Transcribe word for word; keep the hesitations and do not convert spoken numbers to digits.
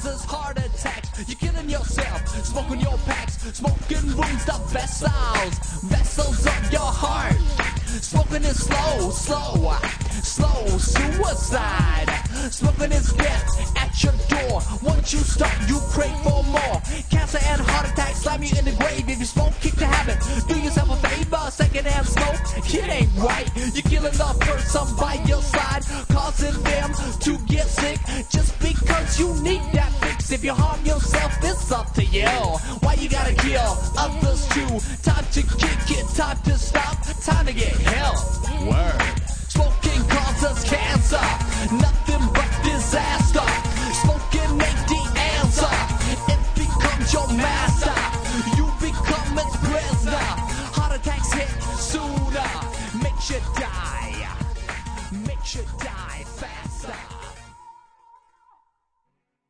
causes heart attacks. You're killing yourself, smoking your packs. Smoking ruins the vessels, vessels of your heart. Smoking is slow, slow, slow suicide. Smoking is death at your door. Once you stop, you crave for more. Cancer and heart attacks slam you in the grave. If you smoke, kick the habit. Do yourself a favor, secondhand smoke. It ain't right. You're killing the person by your side, causing them to get sick just because you need that fix. If you harm yourself, it's up to you. Why you gotta kill others too? Time to kick it, time to stop, time to get help. Word. Smoking causes cancer, nothing but disaster. Smoking ain't the answer, it becomes your master. You become its prisoner. Heart attacks hit sooner, makes you die, makes you die.